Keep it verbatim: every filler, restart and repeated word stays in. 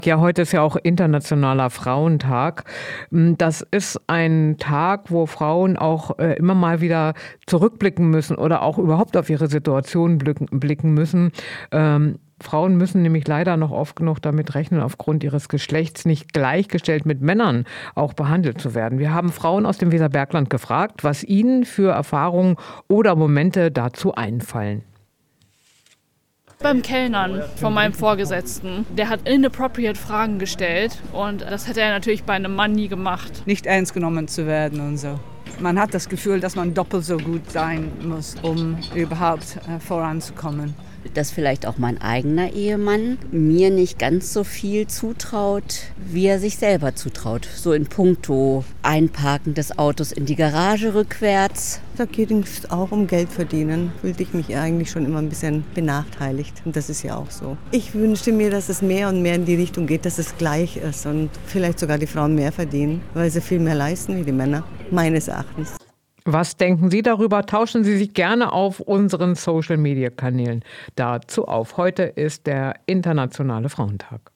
Ja, heute ist ja auch Internationaler Frauentag. Das ist ein Tag, wo Frauen auch äh, immer mal wieder zurückblicken müssen oder auch überhaupt auf ihre Situation blicken, blicken müssen. Ähm, Frauen müssen nämlich leider noch oft genug damit rechnen, aufgrund ihres Geschlechts nicht gleichgestellt mit Männern auch behandelt zu werden. Wir haben Frauen aus dem Weserbergland gefragt, was ihnen für Erfahrungen oder Momente dazu einfallen. Beim Kellnern von meinem Vorgesetzten. Der hat inappropriate Fragen gestellt und das hätte er natürlich bei einem Mann nie gemacht. Nicht ernst genommen zu werden und so. Man hat das Gefühl, dass man doppelt so gut sein muss, um überhaupt äh, voranzukommen. Dass vielleicht auch mein eigener Ehemann mir nicht ganz so viel zutraut, wie er sich selber zutraut. So in puncto Einparken des Autos in die Garage rückwärts. Da ging es auch um Geld verdienen. Fühlte ich mich eigentlich schon immer ein bisschen benachteiligt. Und das ist ja auch so. Ich wünschte mir, dass es mehr und mehr in die Richtung geht, dass es gleich ist und vielleicht sogar die Frauen mehr verdienen, weil sie viel mehr leisten wie die Männer, meines Erachtens. Was denken Sie darüber? Tauschen Sie sich gerne auf unseren Social-Media-Kanälen dazu auf. Heute ist der Internationale Frauentag.